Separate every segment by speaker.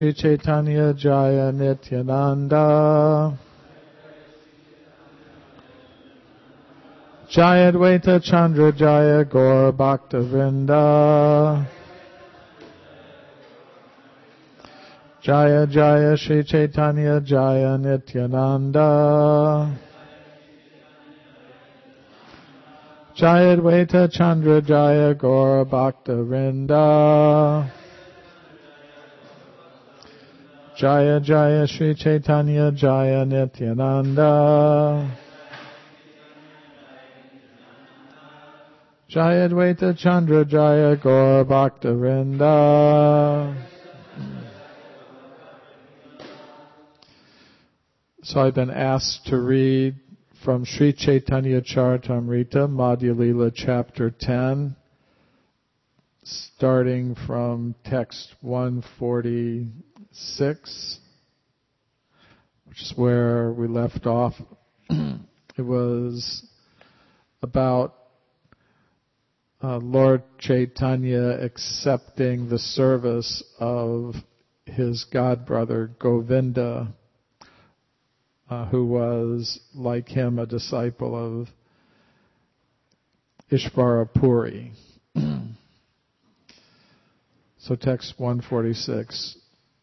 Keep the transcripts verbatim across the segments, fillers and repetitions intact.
Speaker 1: Shri Chaitanya Jaya Nityananda Jaya Advaita Chandra Jaya Gaur Bhakta Vrinda Jaya Jaya Shri Chaitanya Jaya Nityananda Jaya Advaita Chandra Jaya Gaur Bhakta Vrinda Jaya Jaya Shri Chaitanya Jaya Nityananda Jaya Advaita Chandra Jaya Gaur Bhakta Vrinda. So I've been asked to read from Sri Chaitanya Charitamrita, Madhya Lila, chapter ten, starting from text one forty-six, which is where we left off. It was about uh, Lord Chaitanya accepting the service of his godbrother Govinda, uh, who was, like him, a disciple of Ishvara Puri. So text one forty-six.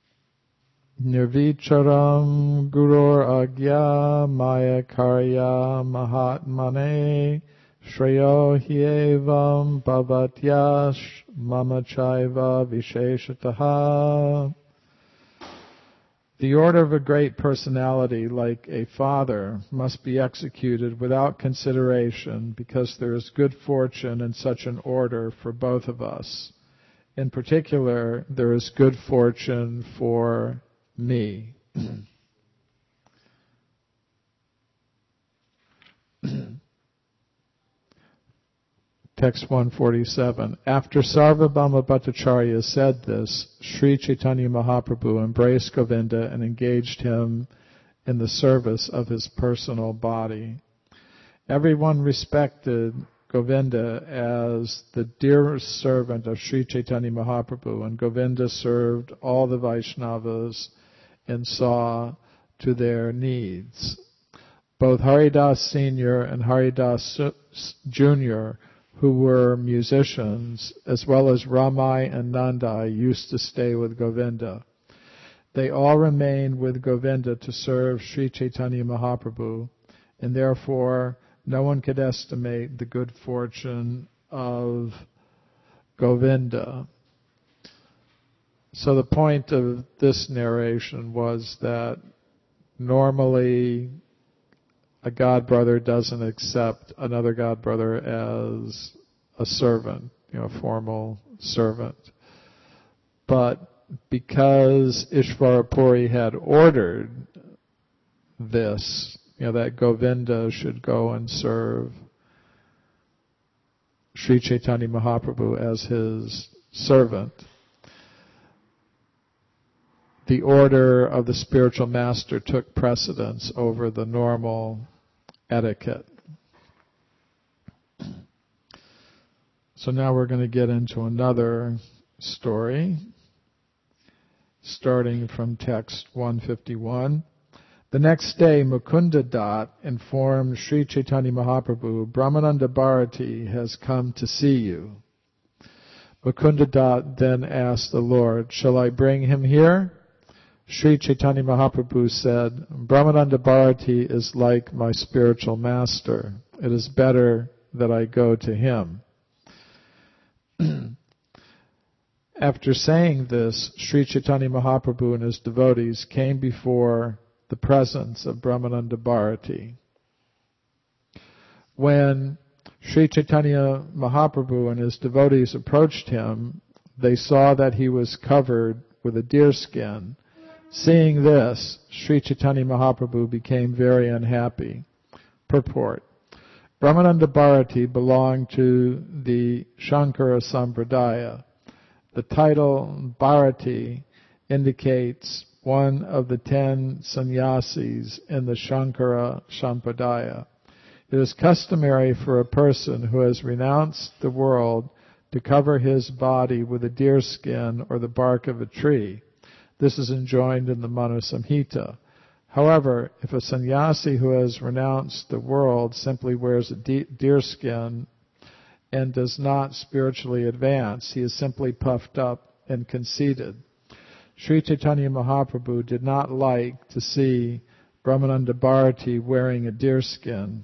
Speaker 1: Nirvicharam gurur agya maya karya mahatmane shreyo hyevam bhavatyash mama chaiva visheshataha. The order of a great personality, like a father, must be executed without consideration because there is good fortune in such an order for both of us. In particular, there is good fortune for me. Text one forty-seven. After Sarvabhauma Bhattacharya said this, Sri Chaitanya Mahaprabhu embraced Govinda and engaged him in the service of his personal body. Everyone respected Govinda as the dearest servant of Sri Chaitanya Mahaprabhu, and Govinda served all the Vaishnavas and saw to their needs. Both Haridas Senior and Haridas Junior, who were musicians, as well as Ramai and Nandai, used to stay with Govinda. They all remained with Govinda to serve Sri Chaitanya Mahaprabhu, and therefore no one could estimate the good fortune of Govinda. So the point of this narration was that normally a godbrother doesn't accept another godbrother as a servant, you know, a formal servant. But because Ishvara Puri had ordered this, you know, that Govinda should go and serve Sri Chaitanya Mahaprabhu as his servant, the order of the spiritual master took precedence over the normal etiquette. So now we're going to get into another story, starting from text one fifty-one. The next day, Mukunda Dutt informed Sri Chaitanya Mahaprabhu, Brahmananda Bharati has come to see you. Mukunda Dutt then asked the Lord, shall I bring him here? Sri Chaitanya Mahaprabhu said, Brahmananda Bharati is like my spiritual master. It is better that I go to him. After saying this, Sri Chaitanya Mahaprabhu and his devotees came before the presence of Brahmananda Bharati. When Sri Chaitanya Mahaprabhu and his devotees approached him, they saw that he was covered with a deer skin. Seeing this, Sri Chaitanya Mahaprabhu became very unhappy. Purport. Brahmananda Bharati belonged to the Shankara Sampradaya. The title Bharati indicates one of the ten sannyasis in the Shankara Sampradaya. It is customary for a person who has renounced the world to cover his body with a deer skin or the bark of a tree. This is enjoined in the Manu Samhita. However, if a sannyasi who has renounced the world simply wears a de- deer skin and does not spiritually advance, he is simply puffed up and conceited. Sri Chaitanya Mahaprabhu did not like to see Brahmananda Bharati wearing a deer skin.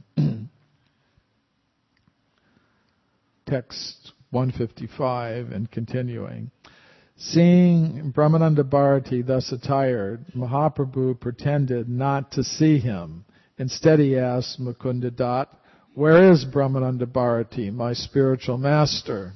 Speaker 1: Text one fifty-five and continuing. Seeing Brahmananda Bharati thus attired, Mahaprabhu pretended not to see him. Instead he asked Mukunda Dutt, "Where is Brahmananda Bharati, my spiritual master?"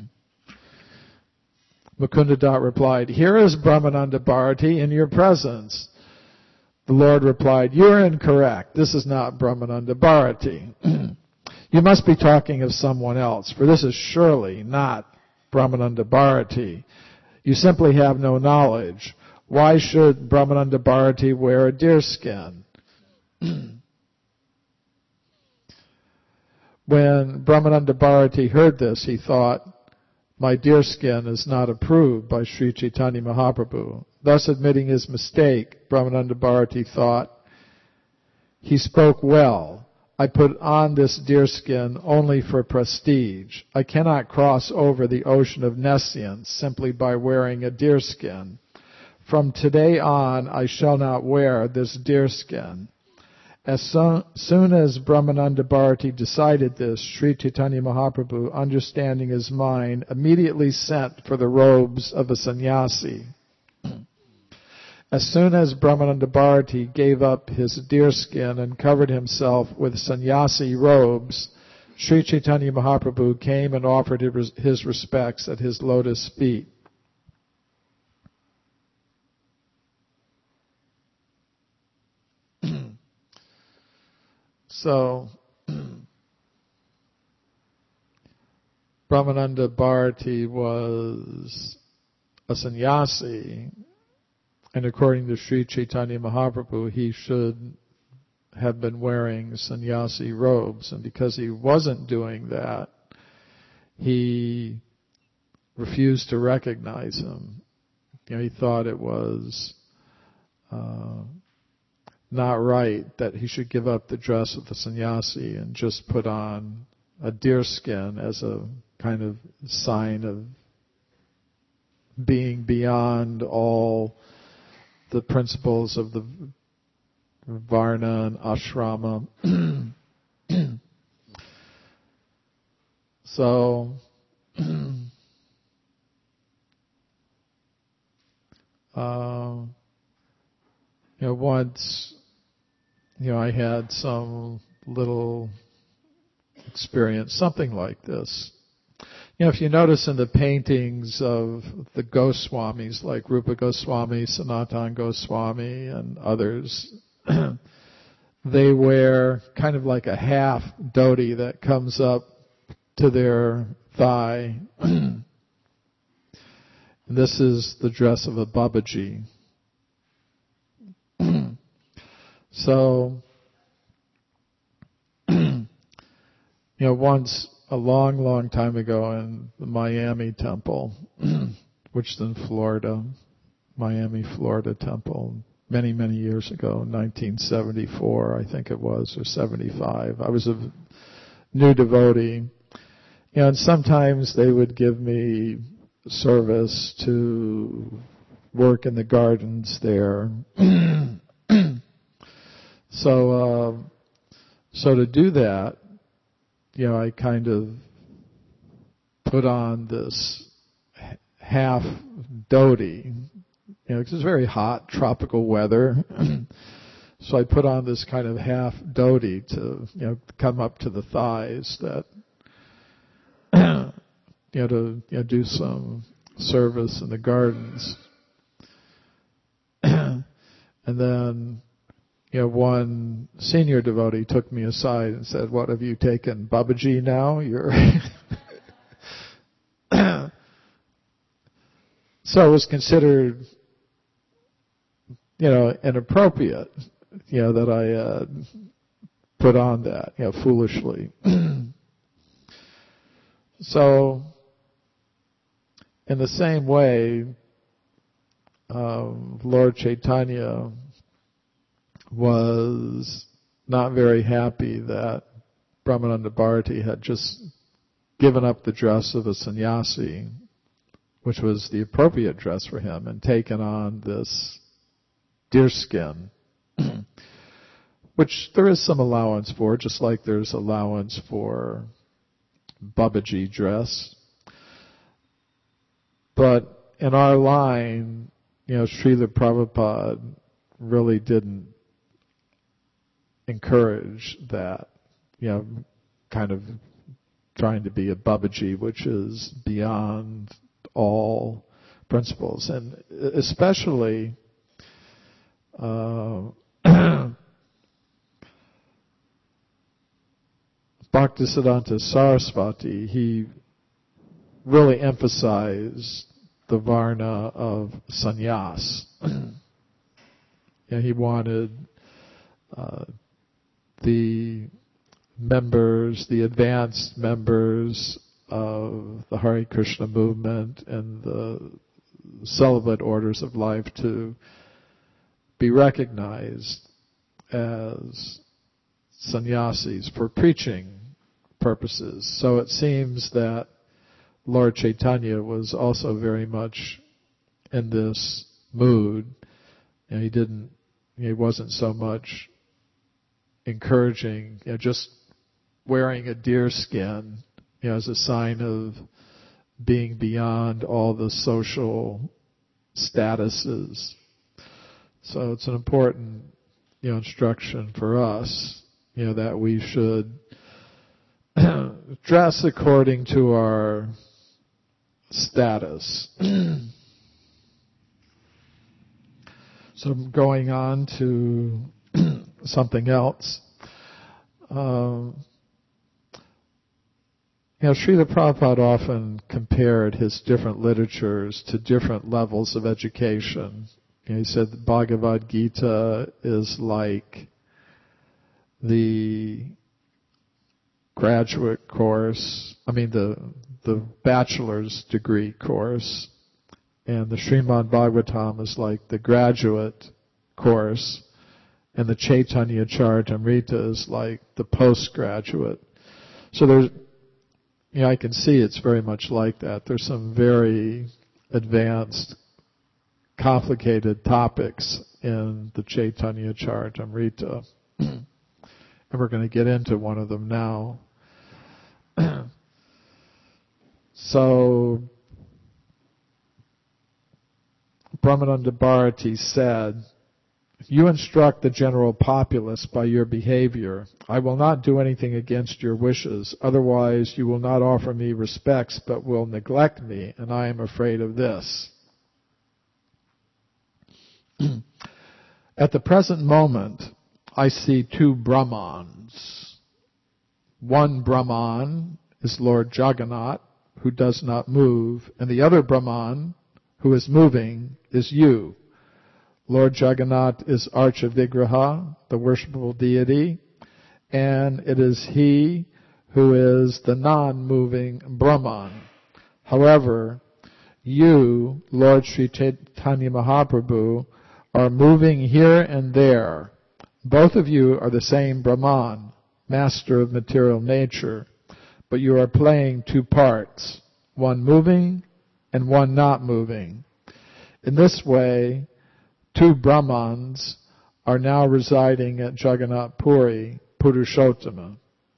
Speaker 1: Mukunda Dutt replied, "Here is Brahmananda Bharati in your presence." The Lord replied, "You are incorrect. This is not Brahmananda Bharati. You must be talking of someone else, for this is surely not Brahmananda Bharati. You simply have no knowledge. Why should Brahmananda Bharati wear a deer skin?" When Brahmananda Bharati heard this, he thought, "My deer skin is not approved by Sri Chaitanya Mahaprabhu." Thus admitting his mistake, Brahmananda Bharati thought, "He spoke well. I put on this deer skin only for prestige. I cannot cross over the ocean of nescience simply by wearing a deer skin. From today on, I shall not wear this deer skin." As so, soon as Brahmananda Bharati decided this, Sri Chaitanya Mahaprabhu, understanding his mind, immediately sent for the robes of a sannyasi. As soon as Brahmananda Bharati gave up his deer skin and covered himself with sannyasi robes, Sri Chaitanya Mahaprabhu came and offered his respects at his lotus feet. So, Brahmananda Bharati was a sannyasi, and according to Sri Chaitanya Mahaprabhu, he should have been wearing sannyasi robes. And because he wasn't doing that, he refused to recognize him. You know, he thought it was uh, not right that he should give up the dress of the sannyasi and just put on a deer skin as a kind of sign of being beyond all the principles of the Varna and Ashrama. So, uh, you know, once, you know, I had some little experience, something like this. You know, if you notice in the paintings of the Goswamis, like Rupa Goswami, Sanatana Goswami, and others, they wear kind of like a half dhoti that comes up to their thigh. And this is the dress of a Babaji. So, you know, once, a long, long time ago in the Miami temple, which is in Florida, Miami, Florida temple, many, many years ago, nineteen seventy-four, I think it was, or seventy-five. I was a new devotee. You know, and sometimes they would give me service to work in the gardens there. so, uh, so to do that, you know, I kind of put on this half dhoti, you know, because it's very hot, tropical weather. So I put on this kind of half dhoti to, you know, come up to the thighs, that, you know, to, you know, do some service in the gardens. And then, you know, one senior devotee took me aside and said, "What, have you taken Babaji now? You're..." So it was considered, you know, inappropriate, you know, that I uh, put on that, you know, foolishly. So, in the same way, um, Lord Chaitanya was not very happy that Brahmananda Bharati had just given up the dress of a sannyasi, which was the appropriate dress for him, and taken on this deerskin, which there is some allowance for, just like there's allowance for Babaji dress. But in our line, you know, Srila Prabhupada really didn't encourage that, you know, kind of trying to be a Babaji, which is beyond all principles. And especially uh, Bhaktisiddhanta Saraswati, he really emphasized the varna of sannyas. And he wanted uh, the members, the advanced members of the Hare Krishna movement and the celibate orders of life to be recognized as sannyasis for preaching purposes. So it seems that Lord Chaitanya was also very much in this mood, and he didn't, he wasn't so much encouraging, you know, just wearing a deer skin, you know, as a sign of being beyond all the social statuses. So it's an important, you know, instruction for us, you know, that we should dress according to our status. So going on to something else. Um, you know, Srila Prabhupada often compared his different literatures to different levels of education. You know, he said that Bhagavad Gita is like the graduate course, I mean the the bachelor's degree course, and the Srimad Bhagavatam is like the graduate course, and the Chaitanya Charitamrita is like the postgraduate. So there's, you know, I can see it's very much like that. There's some very advanced, complicated topics in the Chaitanya Charitamrita. And we're going to get into one of them now. So, Brahmananda Bharati said, "You instruct the general populace by your behavior. I will not do anything against your wishes. Otherwise, you will not offer me respects, but will neglect me, and I am afraid of this. At the present moment, I see two Brahmans. One Brahman is Lord Jagannath, who does not move, and the other Brahman, who is moving, is you. Lord Jagannath is Archa Vigraha, the worshipable deity, and it is he who is the non-moving Brahman. However, you, Lord Sri Chaitanya Mahaprabhu, are moving here and there. Both of you are the same Brahman, master of material nature, but you are playing two parts, one moving and one not moving. In this way, two Brahmans are now residing at Jagannath Puri, Purushottama.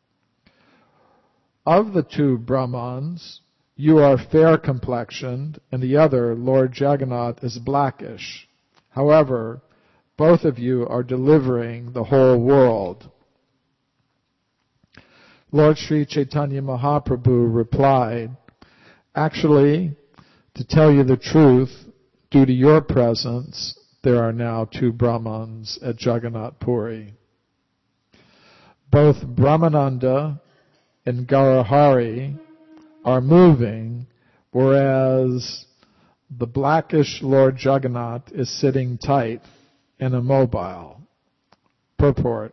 Speaker 1: Of the two Brahmans, you are fair-complexioned, and the other, Lord Jagannath, is blackish. However, both of you are delivering the whole world." Lord Sri Chaitanya Mahaprabhu replied, "Actually, to tell you the truth, due to your presence, there are now two Brahmans at Jagannath Puri. Both Brahmananda and Gaurahari are moving, whereas the blackish Lord Jagannath is sitting tight and immobile." Purport.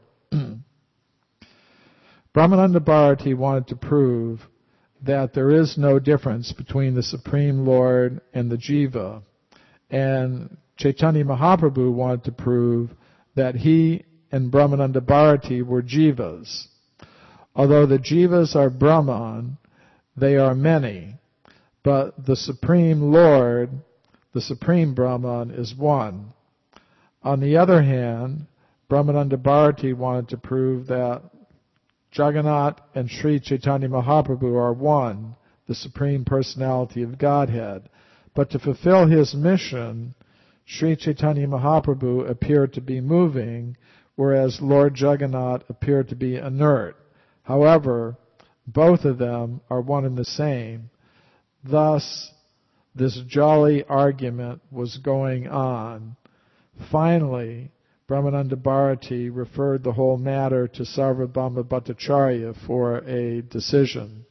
Speaker 1: Brahmananda Bharati wanted to prove that there is no difference between the Supreme Lord and the Jiva, and Chaitanya Mahaprabhu wanted to prove that he and Brahmananda Bharati were jivas. Although the jivas are Brahman, they are many, but the Supreme Lord, the Supreme Brahman, is one. On the other hand, Brahmananda Bharati wanted to prove that Jagannath and Sri Chaitanya Mahaprabhu are one, the Supreme Personality of Godhead. But to fulfill his mission, Sri Chaitanya Mahaprabhu appeared to be moving, whereas Lord Jagannath appeared to be inert. However, both of them are one and the same. Thus, this jolly argument was going on. Finally, Brahmananda Bharati referred the whole matter to Sarvabhauma Bhattacharya for a decision.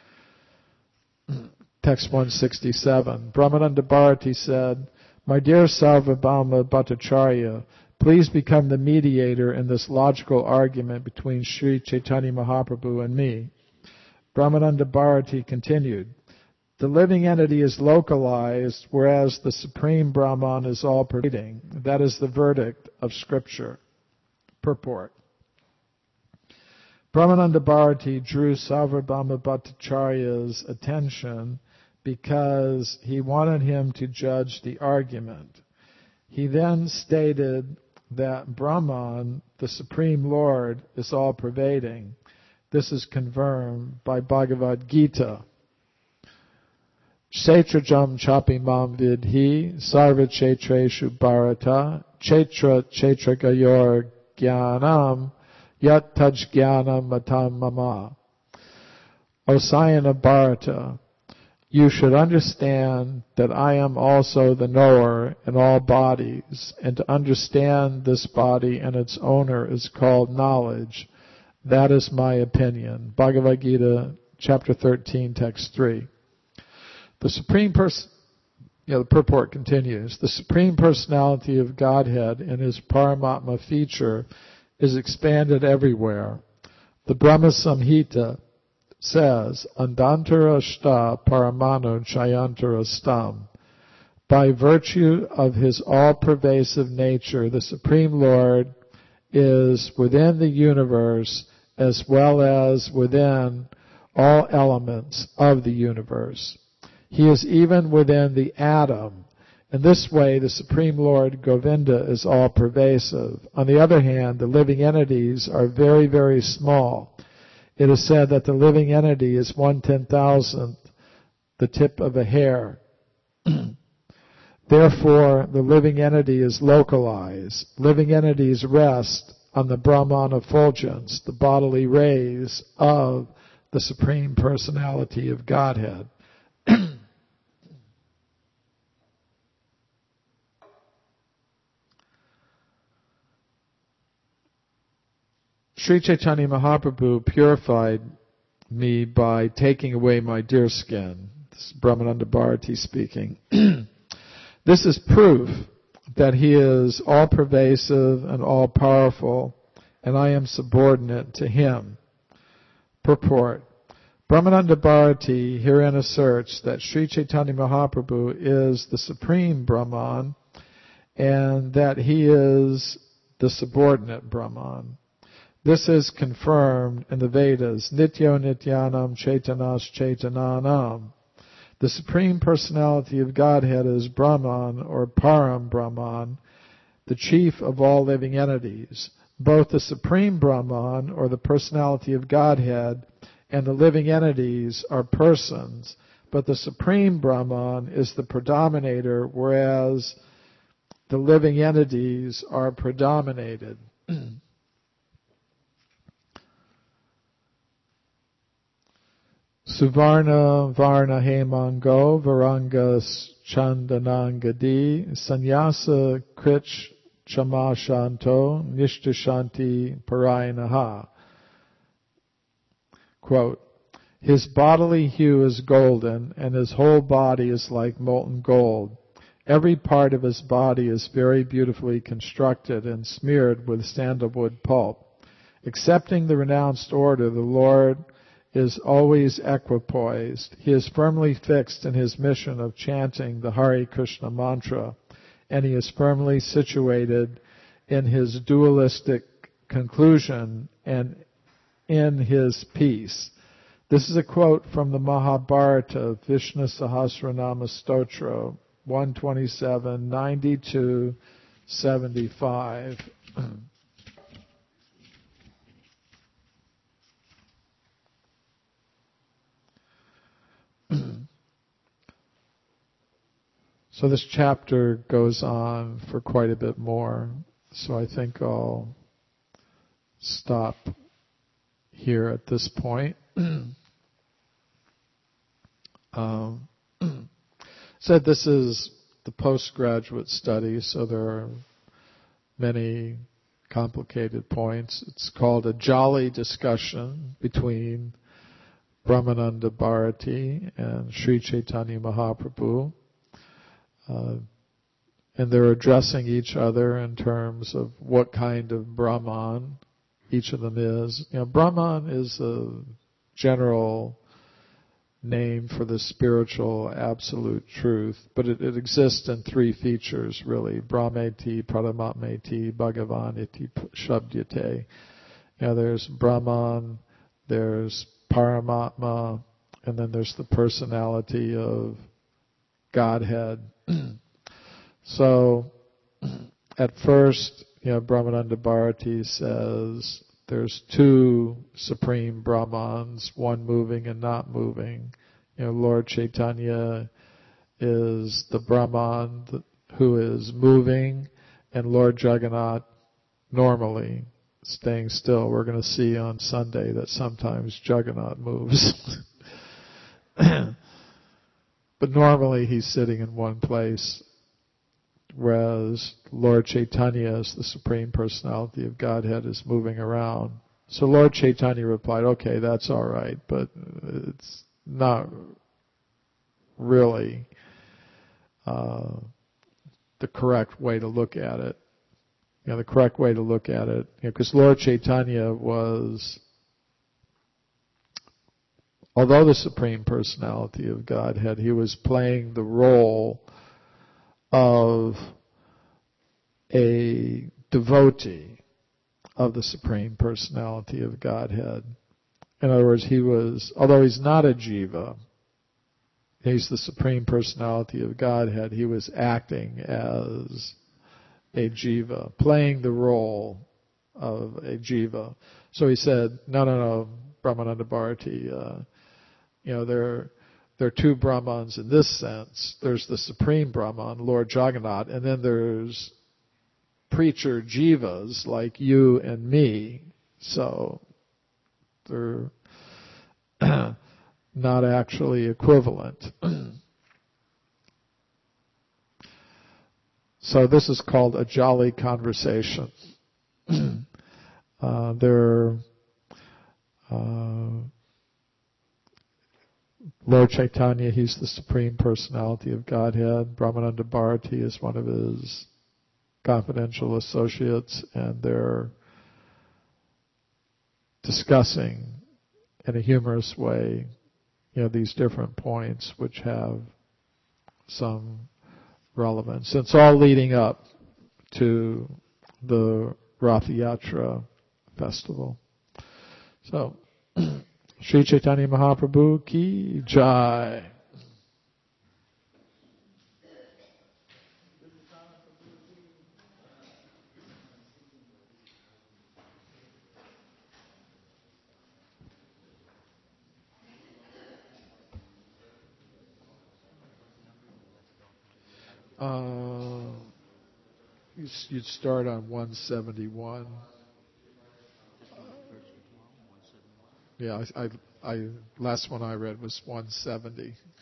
Speaker 1: Text one sixty-seven. Brahmananda Bharati said, "My dear Sarvabhauma Bhattacharya, please become the mediator in this logical argument between Sri Chaitanya Mahaprabhu and me." Brahmananda Bharati continued, "The living entity is localized, whereas the Supreme Brahman is all-pervading. That is the verdict of Scripture." Purport. Brahmananda Bharati drew Sarvabhauma Bhattacharya's attention because he wanted him to judge the argument. He then stated that Brahman, the Supreme Lord, is all-pervading. This is confirmed by Bhagavad Gita. Kshetrajam chapi mam vidhi sarva kshetreshu bharata kshetra kshetragayor jnanam yat taj jnanam matam mama. O Sayana Bharata, you should understand that I am also the knower in all bodies, and to understand this body and its owner is called knowledge. That is my opinion. Bhagavad Gita, chapter thirteen, text three. The Supreme Person, you know, the purport continues, the Supreme Personality of Godhead in His Paramatma feature is expanded everywhere. The Brahma Samhita says, Andantara shta paramano chayantara stam. By virtue of His all-pervasive nature, the Supreme Lord is within the universe as well as within all elements of the universe. He is even within the atom. In this way, the Supreme Lord Govinda is all-pervasive. On the other hand, the living entities are very, very small. It is said that the living entity is one ten-thousandth the tip of a hair. Therefore, the living entity is localized. Living entities rest on the Brahman effulgence, the bodily rays of the Supreme Personality of Godhead. Sri Chaitanya Mahaprabhu purified me by taking away my deer skin. This is Brahmananda Bharati speaking. This is proof that He is all-pervasive and all-powerful, and I am subordinate to Him. Purport. Brahmananda Bharati herein asserts that Sri Chaitanya Mahaprabhu is the Supreme Brahman, and that He is the subordinate Brahman. This is confirmed in the Vedas, Nityo Nityanam Chaitanas Chaitananam. The Supreme Personality of Godhead is Brahman, or Param Brahman, the chief of all living entities. Both the Supreme Brahman, or the Personality of Godhead, and the living entities are persons, but the Supreme Brahman is the predominator, whereas the living entities are predominated. Suvarna Varna Hemango Varanga Chandanangadi Sannyasa Krich Chamashanto Nishtashanti Parayanaha. Quote, His bodily hue is golden, and His whole body is like molten gold. Every part of His body is very beautifully constructed and smeared with sandalwood pulp. Accepting the renounced order, the Lord is always equipoised. He is firmly fixed in His mission of chanting the Hare Krishna mantra. and he is firmly situated in his dualistic conclusion and in his peace. This is a quote from the Mahabharata, Vishnu Sahasranama Stotra, one twenty-seven, ninety-two, seventy-five. So this chapter goes on for quite a bit more, so I think I'll stop here at this point. um, said this is the postgraduate study, so there are many complicated points. It's called a jolly discussion between Brahmananda Bharati and Sri Chaitanya Mahaprabhu. Uh, and they're addressing each other in terms of what kind of Brahman each of them is. You know, Brahman is a general name for the spiritual absolute truth, but it, it exists in three features, really. Brahmeti, Paramatmeti, Bhagavaniti, Shabdyate. You know, there's Brahman, there's Paramatma, and then there's the personality of Godhead. So, at first, you know, Brahmananda Bharati says there's two supreme Brahmans, one moving and not moving. You know, Lord Chaitanya is the Brahman who is moving, and Lord Jagannath normally staying still. We're going to see on Sunday that sometimes Jagannath moves. But normally he's sitting in one place, whereas Lord Chaitanya, as the Supreme Personality of Godhead, is moving around. So Lord Chaitanya replied, okay, that's all right, but it's not really uh, the correct way to look at it. You know, the correct way to look at it, because you know, Lord Chaitanya was, although the Supreme Personality of Godhead, he was playing the role of a devotee of the Supreme Personality of Godhead. In other words, he was, although he's not a jiva, he's the Supreme Personality of Godhead, he was acting as a jiva, playing the role of a jiva. So he said, no, no, no, Brahmananda Bharati, uh, you know, there, there are two Brahmans in this sense. There's the Supreme Brahman, Lord Jagannath, and then there's preacher jivas like you and me. So they're not actually equivalent. So this is called a jolly conversation. uh, there uh, Lord Chaitanya, he's the Supreme Personality of Godhead. Brahmananda Bharati is one of his confidential associates, and they're discussing in a humorous way, you know, these different points which have some relevance. It's all leading up to the Rath Yatra festival. So, Sri Chaitanya Mahaprabhu ki jai. Uh, you'd start on one seventy-one. Yeah, I, I, I last one I read was one seventy.